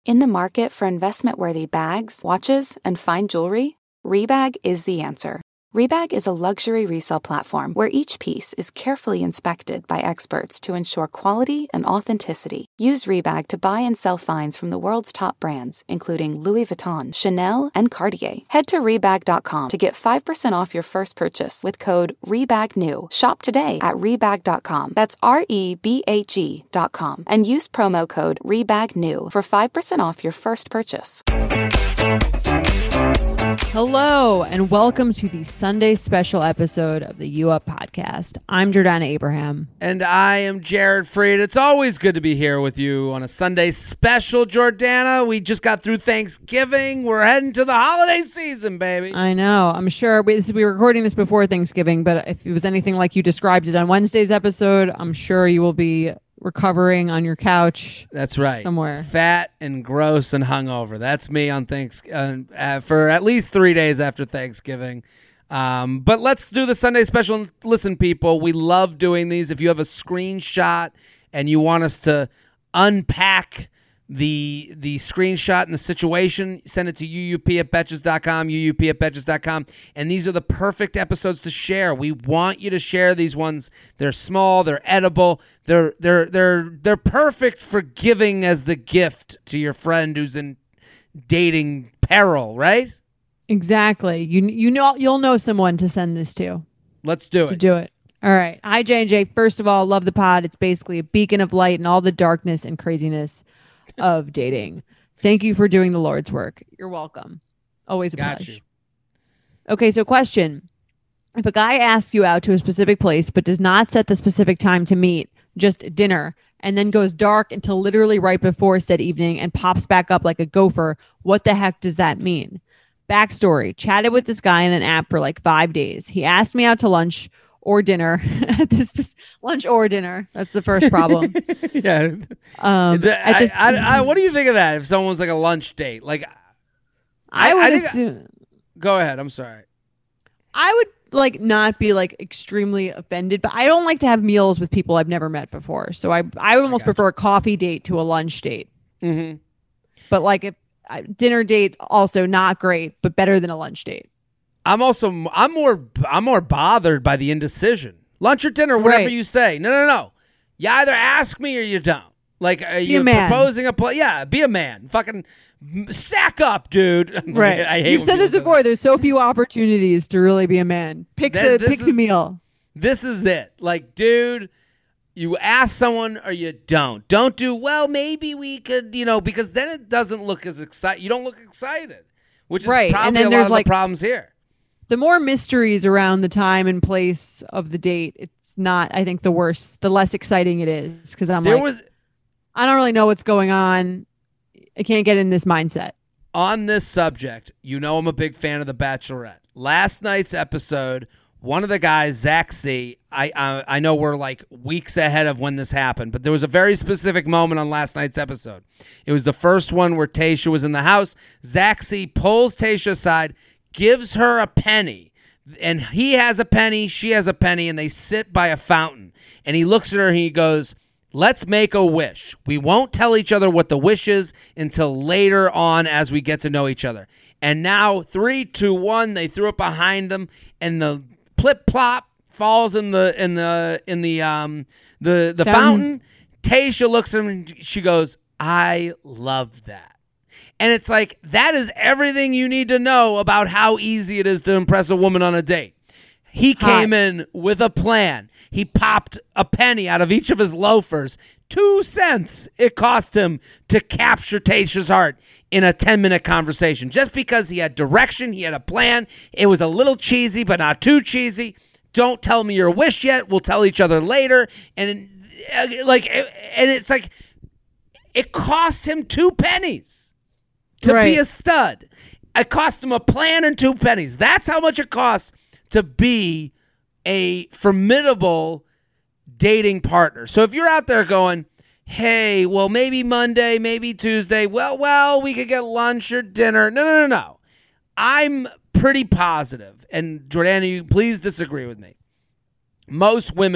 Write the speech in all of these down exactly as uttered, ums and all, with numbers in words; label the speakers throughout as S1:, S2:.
S1: In the market for investment-worthy bags, watches, and fine jewelry, Rebag is the answer. Rebag is a luxury resale platform where each piece is carefully inspected by experts to ensure quality and authenticity. Use Rebag to buy and sell finds from the world's top brands, including Louis Vuitton, Chanel, and Cartier. Head to Rebag dot com to get five percent off your first purchase with code REBAGNEW. Shop today at Rebag dot com. That's R E B A G dot com. And use promo code REBAGNEW for five percent off your first purchase.
S2: Hello, and welcome to the Sunday special episode of the U Up Podcast. I'm Jordana Abraham.
S3: And I am Jared Freed. It's always good to be here with you on a Sunday special, Jordana. We just got through Thanksgiving. We're heading to the holiday season, baby.
S2: I know. I'm sure we, we were recording this before Thanksgiving, but if it was anything like you described it on Wednesday's episode, I'm sure you will be recovering on your couch.
S3: That's right.
S2: Somewhere.
S3: Fat and gross and hungover. That's me on thanks uh, uh, for at least three days after Thanksgiving. Um, but let's do the Sunday special. Listen, people, we love doing these. If you have a screenshot and you want us to unpack the the screenshot and the situation, send it to U U P at Betches dot com, U U P at Betches dot com. And these are the perfect episodes to share. We want you to share these ones. They're small, they're edible, they're they're they're they're perfect for giving as the gift to your friend who's in dating peril, right?
S2: Exactly. You you know you'll know someone to send this to.
S3: Let's do
S2: to
S3: it.
S2: do it. All right. Hi, J and J. First of all, love the pod. It's basically a beacon of light in all the darkness and craziness of dating. Thank you for doing the Lord's work. You're welcome. Always a
S3: Got
S2: pleasure.
S3: you.
S2: Okay, so question. If a guy asks you out to a specific place but does not set the specific time to meet, just dinner, and then goes dark until literally right before said evening and pops back up like a gopher, what the heck does that mean? Backstory. Chatted with this guy in an app for like five days. He asked me out to lunch or dinner. this is lunch or dinner. That's the first problem.
S3: yeah.
S2: Um,
S3: It's a-
S2: at
S3: I,
S2: this,
S3: I, I, what do you think of that? If someone's like a lunch date, like
S2: I,
S3: I,
S2: would
S3: I think,
S2: assume.
S3: go ahead. I'm sorry.
S2: I would like not be like extremely offended, but I don't like to have meals with people I've never met before. So I I would almost
S3: I
S2: prefer a coffee date to a lunch date.
S3: Mm-hmm.
S2: But like if uh, dinner date also not great, but better than a lunch date.
S3: I'm also I'm more I'm more bothered by the indecision. Lunch or dinner, whatever
S2: Right.
S3: you say. No, no, no. You either ask me or you don't. Like are you
S2: a man.
S3: proposing a play? Yeah, be a man. Fucking sack up, dude.
S2: Right.
S3: I hate
S2: You've
S3: when
S2: said
S3: people
S2: this
S3: say
S2: before.
S3: that.
S2: There's so few opportunities to really be a man. Pick
S3: Th-
S2: the
S3: this
S2: pick the
S3: is-
S2: meal.
S3: This is it. Like, dude, you ask someone or you don't. Don't do, well, maybe we could, you know, because then it doesn't look as excited. You don't look excited, which is
S2: Right, and
S3: probably
S2: then
S3: a lot
S2: there's,
S3: of
S2: like-
S3: the problems here.
S2: The more mysteries around the time and place of the date, it's not, I think, the worse, the less exciting it is. Because I'm
S3: There
S2: like,
S3: was,
S2: I don't really know what's going on. I can't get in this mindset.
S3: on this subject, you know I'm a big fan of The Bachelorette. Last night's episode, one of the guys, Zach C., I, I, I know we're like weeks ahead of when this happened, but there was a very specific moment on last night's episode. It was the first one where Tayshia was in the house. Zach C. pulls Tayshia aside, gives her a penny, and he has a penny, she has a penny, and they sit by a fountain. And he looks at her and he goes, let's make a wish. We won't tell each other what the wish is until later on as we get to know each other. And now, three, two, one, they threw it behind them, and the plip plop falls in the in the in the um the the
S2: Fountain.
S3: fountain. Tayshia looks at him and she goes, I love that. And it's like, that is everything you need to know about how easy it is to impress a woman on a date. He came
S2: Hot.
S3: in with a plan. He popped a penny out of each of his loafers. Two cents it cost him to capture Tayshia's heart in a ten-minute conversation. Just because he had direction, he had a plan. It was a little cheesy, but not too cheesy. Don't tell me your wish yet. We'll tell each other later. And uh, like, and it's like, it cost him two pennies to
S2: Right.
S3: be a stud. It cost him a plan and two pennies. That's how much it costs to be a formidable dating partner. So if you're out there going, hey, well, maybe Monday, maybe Tuesday, well, well, we could get lunch or dinner. No, no, no, no. I'm pretty positive, and Jordana, you please disagree with me. Most women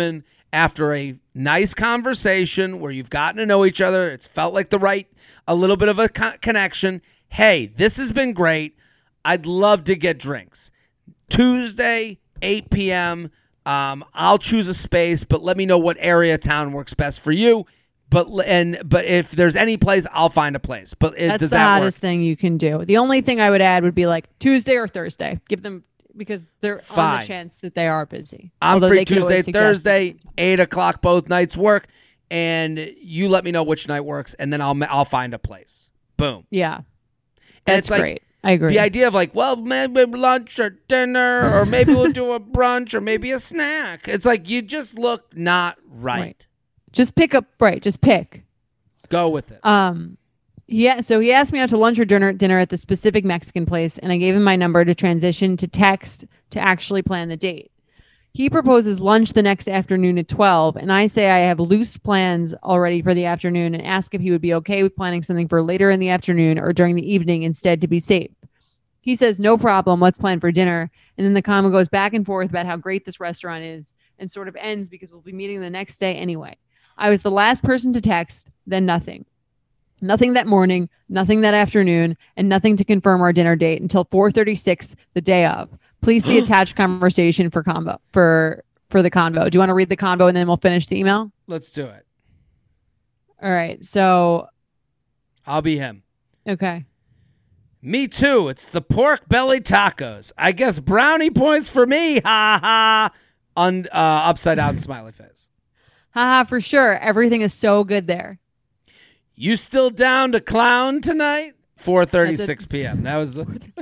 S3: after a nice conversation where you've gotten to know each other, it's felt like the right, a little bit of a co- connection. Hey, this has been great. I'd love to get drinks. Tuesday, eight p.m., um, I'll choose a space, but let me know what area of town works best for you. But and but if there's any place, I'll find a place. But it,
S2: That's
S3: does
S2: the
S3: that
S2: hottest
S3: work?
S2: thing you can do. The only thing I would add would be like Tuesday or Thursday. Give them, because they're on
S3: Fine.
S2: the chance that they are busy.
S3: I'm
S2: Although
S3: free
S2: they could
S3: Tuesday,
S2: always suggest-
S3: Thursday, eight o'clock. Both nights work, and you let me know which night works, and then I'll I'll find a place. Boom.
S2: Yeah,
S3: And
S2: that's
S3: it's like,
S2: great. I agree.
S3: The idea of like, well, maybe lunch or dinner, or maybe we'll do a brunch, or maybe a snack. It's like you just look not right.
S2: Right. Just pick up. Right. Just pick.
S3: Go with it.
S2: Um, yeah. So he asked me out to lunch or dinner dinner at the specific Mexican place, and I gave him my number to transition to text to actually plan the date. He proposes lunch the next afternoon at twelve, and I say I have loose plans already for the afternoon and ask if he would be okay with planning something for later in the afternoon or during the evening instead to be safe. He says, no problem, let's plan for dinner. And then the convo goes back and forth about how great this restaurant is and sort of ends because we'll be meeting the next day anyway. I was the last person to text, then nothing. Nothing that morning, nothing that afternoon, and nothing to confirm our dinner date until four thirty-six the day of. Please see attached conversation for combo for for the convo. Do you want to read the convo and then we'll finish the email?
S3: Let's do it.
S2: All right. So
S3: I'll be him.
S2: okay.
S3: Me too. It's the pork belly tacos. I guess brownie points for me. Ha ha. Un, uh, upside down smiley face.
S2: Haha, for sure. Everything is so good there.
S3: You still down to clown tonight? four thirty-six p.m. That was the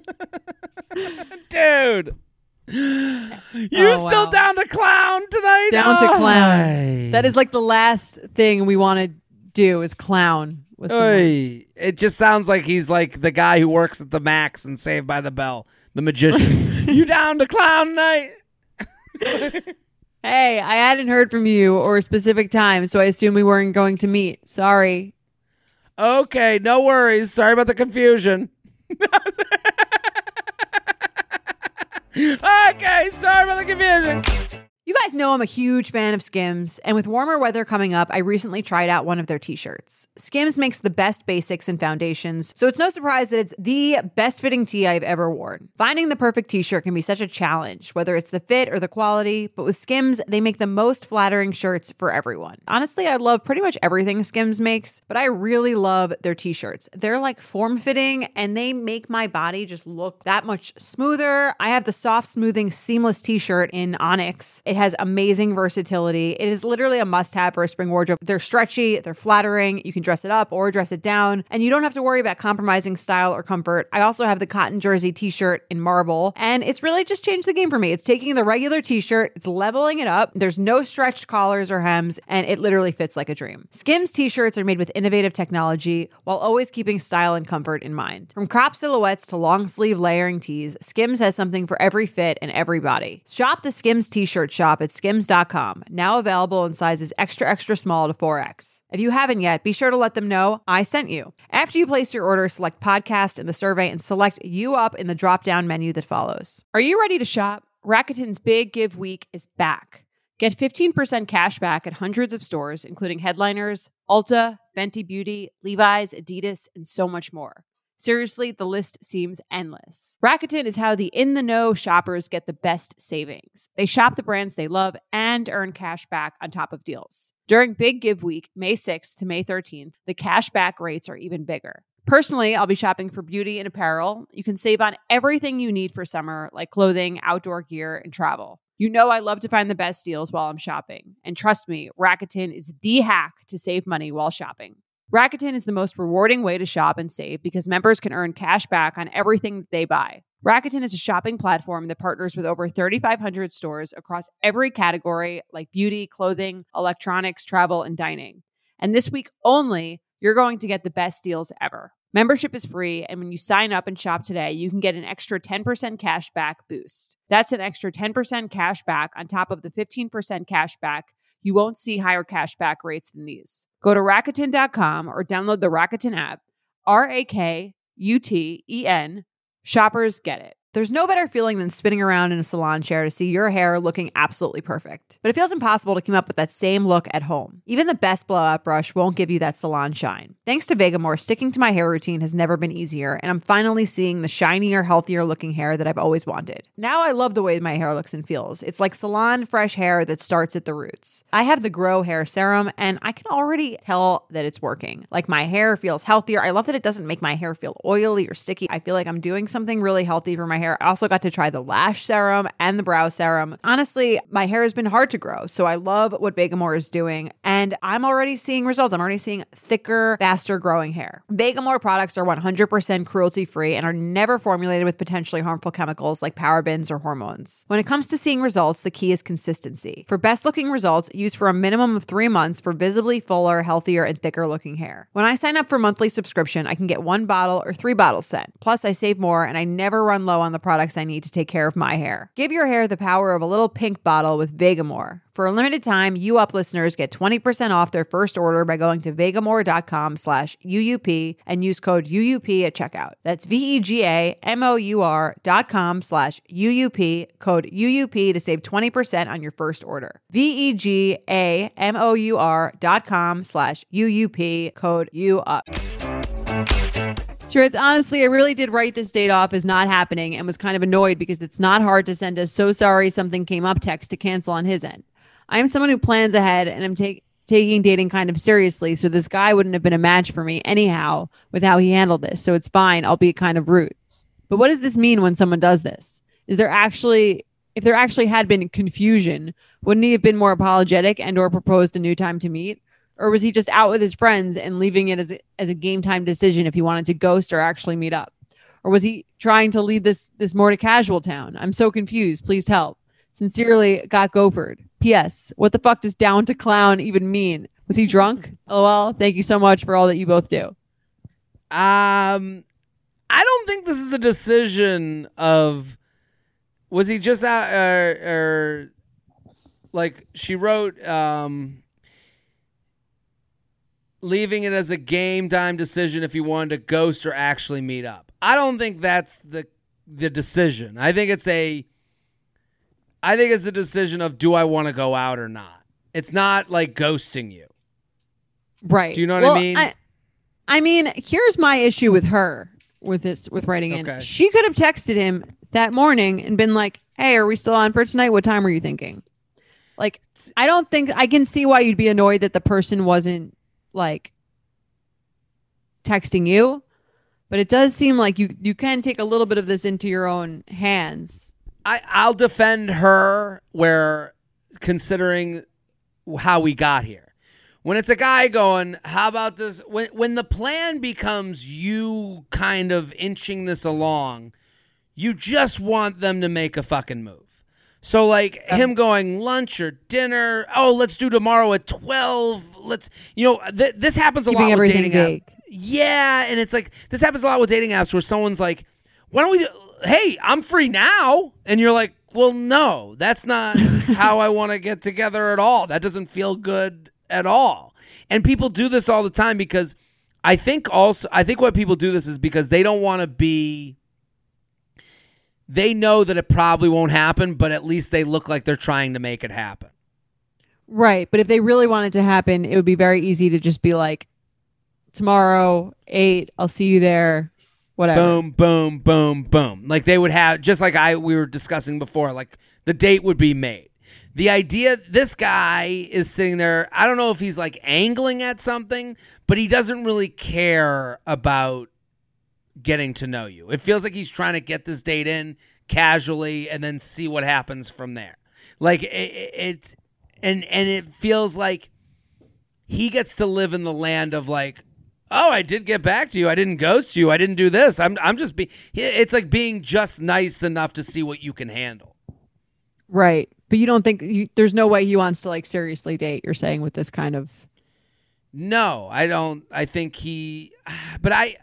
S3: dude. You
S2: Oh,
S3: still
S2: wow.
S3: down to clown tonight?
S2: Down to
S3: Oh,
S2: clown.
S3: hi.
S2: That is like the last thing we want to do is clown with someone.
S3: Oy. It just sounds like he's like the guy who works at the Max and Saved by the Bell, the magician. You down to clown tonight?
S2: Hey, I hadn't heard from you or a specific time, so I assume we weren't going to meet. Sorry.
S3: Okay, no worries. Sorry about the confusion. Okay, sorry about the confusion.
S4: You guys know I'm a huge fan of Skims, and with warmer weather coming up, I recently tried out one of their t-shirts. Skims makes the best basics and foundations, so it's no surprise that it's the best fitting tee I've ever worn. Finding the perfect t-shirt can be such a challenge, whether it's the fit or the quality, but with Skims, they make the most flattering shirts for everyone. Honestly, I love pretty much everything Skims makes, but I really love their t-shirts. They're like form-fitting, and they make my body just look that much smoother. I have the soft, smoothing, seamless t-shirt in Onyx. It has amazing versatility. It is literally a must-have for a spring wardrobe. They're stretchy, they're flattering, you can dress it up or dress it down, and you don't have to worry about compromising style or comfort. I also have the cotton jersey t-shirt in marble, and it's really just changed the game for me. It's taking the regular t-shirt, it's leveling it up. There's no stretched collars or hems, and it literally fits like a dream. Skims t-shirts are made with innovative technology while always keeping style and comfort in mind. From crop silhouettes to long sleeve layering tees, Skims has something for every fit and every body. Shop the Skims t-shirt shop at skims dot com, now available in sizes extra extra small to four X. If you haven't yet, be sure to let them know I sent you. After you place your order, select podcast in the survey and select you up in the drop-down menu that follows. Are you ready to shop? Rakuten's Big Give Week is back. Get fifteen percent cash back at hundreds of stores, including Headliners, Ulta, Fenty Beauty, Levi's, Adidas, and so much more. Seriously, the list seems endless. Rakuten is how the in-the-know shoppers get the best savings. They shop the brands they love and earn cash back on top of deals. During Big Give Week, May sixth to May thirteenth, the cash back rates are even bigger. Personally, I'll be shopping for beauty and apparel. You can save on everything you need for summer, like clothing, outdoor gear, and travel. You know I love to find the best deals while I'm shopping. And trust me, Rakuten is the hack to save money while shopping. Rakuten is the most rewarding way to shop and save because members can earn cash back on everything that they buy. Rakuten is a shopping platform that partners with over thirty-five hundred stores across every category like beauty, clothing, electronics, travel, and dining. And this week only, you're going to get the best deals ever. Membership is free, and when you sign up and shop today, you can get an extra ten percent cash back boost. That's an extra ten percent cash back on top of the fifteen percent cash back. You won't see higher cash back rates than these. Go to Rakuten dot com or download the Rakuten app. R A K U T E N. Shoppers get it. There's no better feeling than spinning around in a salon chair to see your hair looking absolutely perfect. But it feels impossible to keep up with that same look at home. Even the best blowout brush won't give you that salon shine. Thanks to Vegamore, sticking to my hair routine has never been easier, and I'm finally seeing the shinier, healthier looking hair that I've always wanted. Now I love the way my hair looks and feels. It's like salon fresh hair that starts at the roots. I have the Grow Hair Serum, and I can already tell that it's working. Like, my hair feels healthier. I love that it doesn't make my hair feel oily or sticky. I feel like I'm doing something really healthy for my hair. I also got to try the lash serum and the brow serum. Honestly, my hair has been hard to grow, so I love what Vegamore is doing, and I'm already seeing results. I'm already seeing thicker, faster growing hair. Vegamore products are one hundred percent cruelty-free and are never formulated with potentially harmful chemicals like parabens or hormones. When it comes to seeing results, the key is consistency. For best-looking results, use for a minimum of three months for visibly fuller, healthier, and thicker-looking hair. When I sign up for monthly subscription, I can get one bottle or three bottles sent. Plus, I save more, and I never run low on the products I need to take care of my hair. Give your hair the power of a little pink bottle with Vegamore. For a limited time, U Up listeners get twenty percent off their first order by going to vegamore.com slash UUP and use code U U P at checkout. That's V-E-G-A-M-O-U-R dot com slash UUP, code U U P to save twenty percent on your first order. V-E-G-A-M-O-U-R dot com slash UUP, code U up.
S2: Sure, it's honestly, I really did write this date off as not happening and was kind of annoyed because it's not hard to send a "so sorry something came up" text to cancel on his end. I am someone who plans ahead and I'm take, taking dating kind of seriously, so this guy wouldn't have been a match for me anyhow with how he handled this, so it's fine. I'll be kind of rude. But what does this mean when someone does this? Is there actually, if there actually had been confusion, wouldn't he have been more apologetic and or proposed a new time to meet? Or was he just out with his friends and leaving it as a, as a game time decision if he wanted to ghost or actually meet up? Or was he trying to lead this this more to casual town? I'm so confused. Please help. Sincerely, Got Gophered. P S. What the fuck does down to clown even mean? Was he drunk? LOL. Thank you so much for all that you both do.
S3: Um, I don't think this is a decision of, was he just out, or, uh, or like she wrote, um, leaving it as a game time decision if he wanted to ghost or actually meet up. I don't think that's the the decision. I think it's a I think it's a decision of, do I want to go out or not? It's not like ghosting you.
S2: Right.
S3: Do you know what
S2: well,
S3: I mean?
S2: I, I mean, here's my issue with her with this with writing in.
S3: Okay.
S2: She could have texted him that morning and been like, "Hey, are we still on for tonight? What time are you thinking?" Like, I don't think I can see why you'd be annoyed that the person wasn't like texting you, but it does seem like you you can take a little bit of this into your own hands.
S3: I, I'll defend her where, considering how we got here. When it's a guy going, how about this? When when the plan becomes you kind of inching this along, you just want them to make a fucking move. So like um, him going lunch or dinner. Oh, let's do tomorrow at twelve. Let's, you know, th- this happens a lot with dating apps. Yeah, and it's like this happens a lot with dating apps where someone's like, "Why don't we? Do- hey, I'm free now," and you're like, "Well, no, that's not how I want to get together at all. That doesn't feel good at all." And people do this all the time because I think also I think what people do this is because they don't want to be. They know that it probably won't happen, but at least they look like they're trying to make it happen.
S2: Right. But if they really want it to happen, it would be very easy to just be like, tomorrow, eight, I'll see you there, whatever.
S3: Boom, boom, boom, boom. Like they would have, just like I we were discussing before, like the date would be made. The idea, this guy is sitting there, I don't know if he's like angling at something, but he doesn't really care about getting to know you. It feels like he's trying to get this date in casually and then see what happens from there. Like it, it and and it feels like he gets to live in the land of like, oh, I did get back to you. I didn't ghost you. I didn't do this. I'm I'm just be. It's like being just nice enough to see what you can handle.
S2: Right, but you don't think you, there's no way he wants to like seriously date? You're saying with this kind of.
S3: No, I don't. I think he, but I.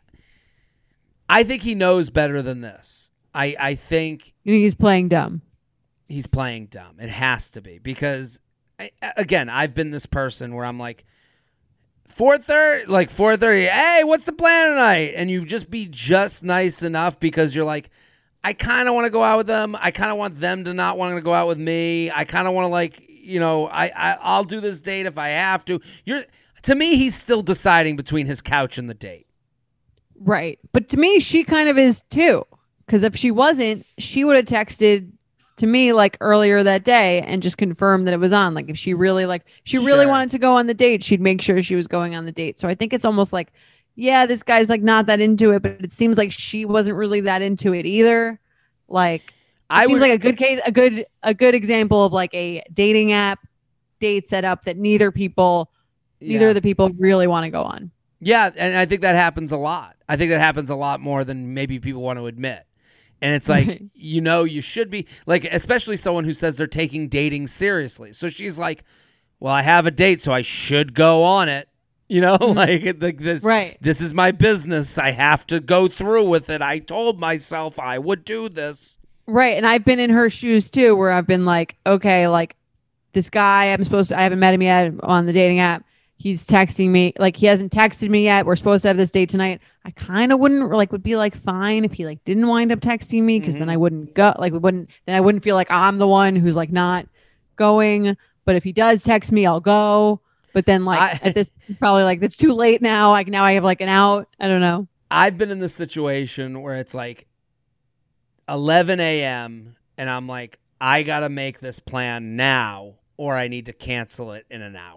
S3: I think he knows better than this. I, I think...
S2: You think he's playing dumb?
S3: He's playing dumb. It has to be. Because, I, again, I've been this person where I'm like, four thirty, like four thirty, hey, what's the plan tonight? And you just be just nice enough because you're like, I kind of want to go out with them. I kind of want them to not want to go out with me. I kind of want to like, you know, I, I I'll do this date if I have to. You're to me, he's still deciding between his couch and the date.
S2: Right. But to me, she kind of is too. Because if she wasn't, she would have texted to me like earlier that day and just confirmed that it was on. Like if she really like she really
S3: Sure.
S2: wanted to go on the date, she'd make sure she was going on the date. So I think it's almost like, yeah, this guy's like not that into it, but it seems like she wasn't really that into it either. Like it
S3: I
S2: seems
S3: would-
S2: like a good case, a good a good example of like a dating app date setup that neither people neither
S3: Yeah.
S2: of the people really want to go on.
S3: Yeah, and I think that happens a lot. I think that happens a lot more than maybe people want to admit. And it's like,
S2: Right.
S3: you know, you should be like, especially someone who says they're taking dating seriously. So she's like, well, I have a date, so I should go on it. You know, like, like this,
S2: Right.
S3: this is my business. I have to go through with it. I told myself I would do this.
S2: Right. And I've been in her shoes too, where I've been like, okay, like this guy, I'm supposed to, I haven't met him yet on the dating app. He's texting me, like he hasn't texted me yet. We're supposed to have this date tonight. I kind of wouldn't like, would be like fine if he like didn't wind up texting me because then I wouldn't go, like, we wouldn't, then I wouldn't feel like I'm the one who's like not going. But if he does text me, I'll go. But then like
S3: I-
S2: at this, probably like, it's too late now. Like now I have like an out. I don't know.
S3: I've been in this situation where it's like eleven a.m. and I'm like, I got to make this plan now or I need to cancel it in an hour.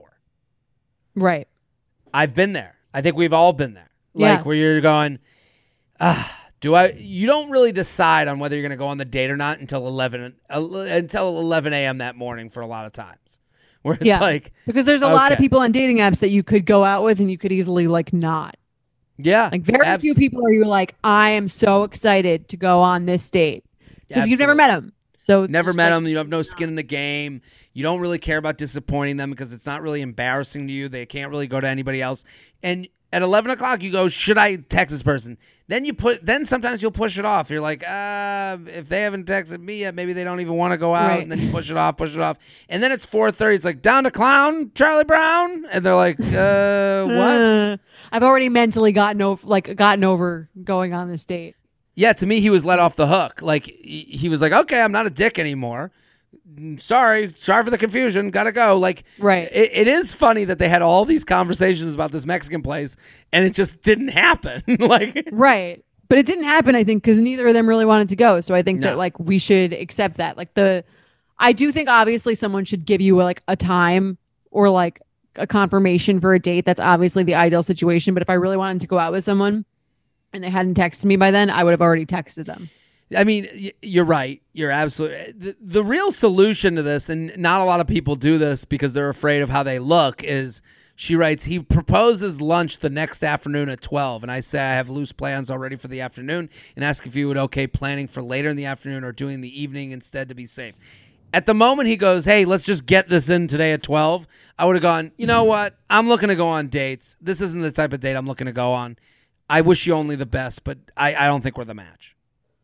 S2: Right.
S3: I've been there. I think we've all been there.
S2: Yeah.
S3: Like where you're going, ah, do I? You don't really decide on whether you're going to go on the date or not until eleven uh, until eleven a.m. that morning for a lot of times. Where it's
S2: Yeah.
S3: like,
S2: Because there's a lot of
S3: Okay.
S2: people on dating apps that you could go out with and you could easily like not.
S3: yeah,
S2: Like very
S3: abs-
S2: few people are you like, I am so excited to go on this date because you've never
S3: Absolutely.
S2: met him. So it's
S3: Never
S2: just
S3: met
S2: like-
S3: them. You have no skin in the game. You don't really care about disappointing them because it's not really embarrassing to you. They can't really go to anybody else. And at eleven o'clock, you go, should I text this person? Then you put. Then sometimes you'll push it off. You're like, uh, if they haven't texted me yet, maybe they don't even want to go out.
S2: Right.
S3: And then you push it off, push it off. And then it's four thirty. It's like, down to clown, Charlie Brown. And they're like, uh, what?
S2: Uh, I've already mentally gotten over like gotten over going on this date.
S3: Yeah, to me, he was let off the hook. Like, he, he was like, okay, I'm not a dick anymore. Mm, Sorry. Sorry for the confusion. Gotta go. Like,
S2: Right.
S3: It, it is funny that they had all these conversations about this Mexican place, and it just didn't happen. like,
S2: Right. But it didn't happen, I think, because neither of them really wanted to go. So I think
S3: No.
S2: that like we should accept that. Like the I do think obviously someone should give you like a time or like a confirmation for a date. That's obviously the ideal situation. But if I really wanted to go out with someone and they hadn't texted me by then, I would have already texted them.
S3: I mean, y- you're right. You're absolutely the, the real solution to this, and not a lot of people do this because they're afraid of how they look, is she writes, he proposes lunch the next afternoon at twelve. And I say, I have loose plans already for the afternoon and ask if you would okay planning for later in the afternoon or doing the evening instead to be safe. At the moment he goes, hey, let's just get this in today at twelve, I would have gone, you know what? I'm looking to go on dates. This isn't the type of date I'm looking to go on. I wish you only the best, but I, I don't think we're the match.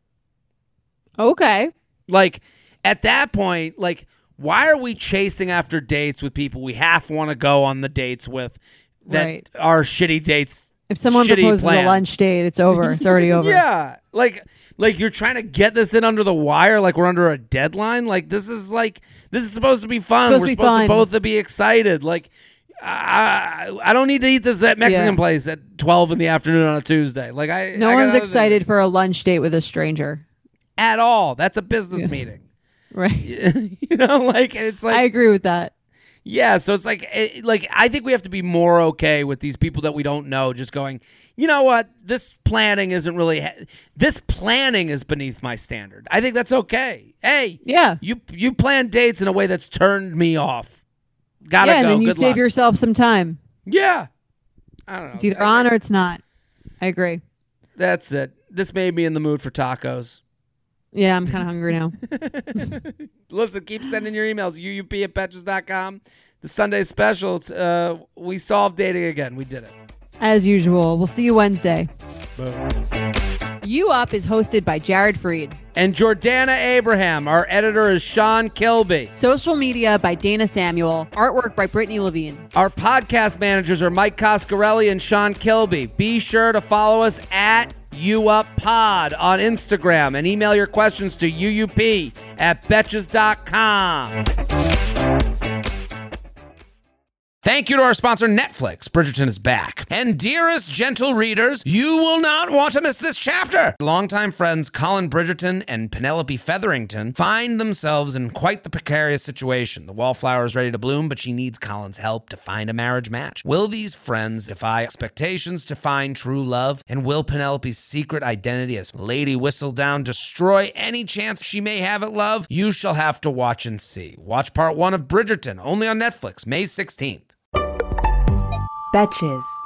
S2: Okay.
S3: Like, at that point, like, why are we chasing after dates with people we half want to go on the dates with that
S2: Right.
S3: are shitty dates?
S2: If someone
S3: shitty
S2: proposes
S3: plans?
S2: a lunch date, it's over. It's already over.
S3: Yeah. Like, like you're trying to get this in under the wire, like we're under a deadline. Like, this is like, this is supposed to be fun.
S2: Supposed
S3: we're
S2: to be
S3: supposed
S2: fun.
S3: to both to be excited. Like, I, I don't need to eat this at Mexican
S2: Yeah.
S3: place at twelve in the afternoon on a Tuesday. Like, I
S2: No
S3: I got
S2: one's
S3: other things
S2: excited for a lunch date with a stranger.
S3: at all. That's a business
S2: Yeah.
S3: meeting.
S2: Right.
S3: You know, like it's like
S2: I agree with that.
S3: yeah. So it's like it, like I think we have to be more okay with these people that we don't know. Just going, you know what? This planning isn't really. Ha- this planning is beneath my standard. I think that's okay. Hey,
S2: Yeah.
S3: you you plan dates in a way that's turned me off. Gotta
S2: yeah, and
S3: go.
S2: then you
S3: Good
S2: save
S3: luck.
S2: yourself some time.
S3: Yeah. I don't know.
S2: It's either on or it's not. I agree.
S3: That's it. This made me in the mood for tacos.
S2: Yeah, I'm kind of hungry now.
S3: Listen, keep sending your emails. U U P at Betches dot com. The Sunday special. It's, uh, we solved dating again. We did it.
S2: As usual. We'll see you Wednesday.
S3: Boom.
S2: You Up is hosted by Jared Freed.
S3: And Jordana Abraham. Our editor is Sean Kilby.
S2: Social media by Dana Samuel. Artwork by Brittany Levine.
S3: Our podcast managers are Mike Coscarelli and Sean Kilby. Be sure to follow us at U Up Pod on Instagram and email your questions to U U P at betches dot com. Thank you to our sponsor, Netflix. Bridgerton is back. And dearest gentle readers, you will not want to miss this chapter. Longtime friends Colin Bridgerton and Penelope Featherington find themselves in quite the precarious situation. The wallflower is ready to bloom, but she needs Colin's help to find a marriage match. Will these friends defy expectations to find true love? And will Penelope's secret identity as Lady Whistledown destroy any chance she may have at love? You shall have to watch and see. Watch part one of Bridgerton, only on Netflix, May sixteenth.
S1: Betches.